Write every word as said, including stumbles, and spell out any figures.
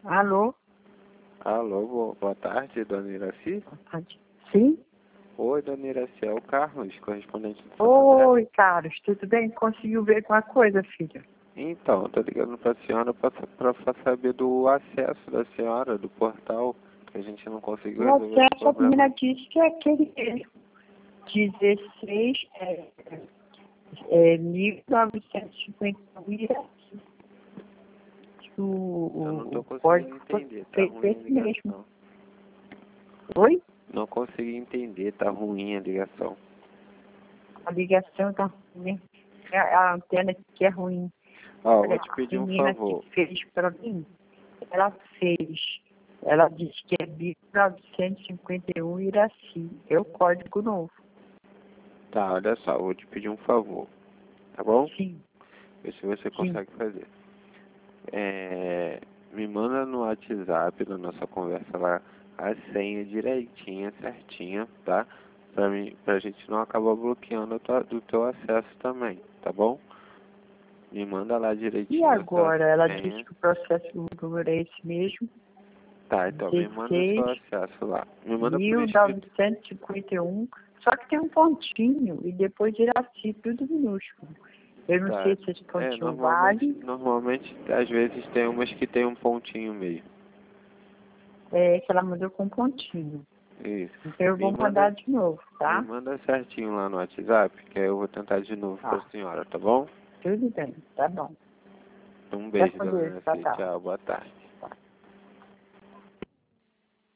Alô? Alô, boa, boa tarde, dona Iraci. Boa tarde. Sim? Oi, dona Iraci, é o Carlos, correspondente do Santo André. Oi, Carlos, tudo bem? Conseguiu ver alguma coisa, filha? Então, tô ligando pra senhora pra, pra, pra saber do acesso da senhora, do portal, que a gente não conseguiu O resolver esse acesso, a problema. menina disse que é aquele mesmo. dezesseis, é, é, mil novecentos e cinquenta e um. O, Eu não o, tô o conseguindo código foi entender, tá feito ruim a esse mesmo. ligação. Oi? Não consegui entender, tá ruim a ligação. A ligação tá ruim. A, a antena que é ruim. Ó, Olha, vou te a pedir um menina favor. que fez pra mim, ela fez. Ela disse que é mil novecentos e cinquenta e um Iraci. É o código novo. Tá, olha só, vou te pedir um favor, tá bom? Sim, Vê se você sim. consegue fazer. É, me manda no WhatsApp da nossa conversa lá a senha direitinha, certinha, tá? Pra, mim, pra gente não acabar bloqueando o tua- do teu acesso também, tá bom? Me manda lá E direitinho a sua agora? Ela disse senha. que o processo do número é esse mesmo. Tá, então me manda o seu acesso lá. Me manda por Mil escrito. novecentos e cinquenta e um. Só que tem um pontinho e depois Iraci, tudo minúsculo. Eu não Tá. sei se esse É, pontinho normalmente, vale. normalmente, às vezes tem umas que tem um pontinho mesmo. É que ela mandou com pontinho. Isso. Então eu Me vou mandar manda, de novo, me tá? manda certinho lá no WhatsApp, que aí eu vou tentar de novo pra Tá. senhora, tá bom? Tudo bem, tá bom. Um Fica beijo, com dona Deus, tá, Nancy. tá. Tchau, boa tarde.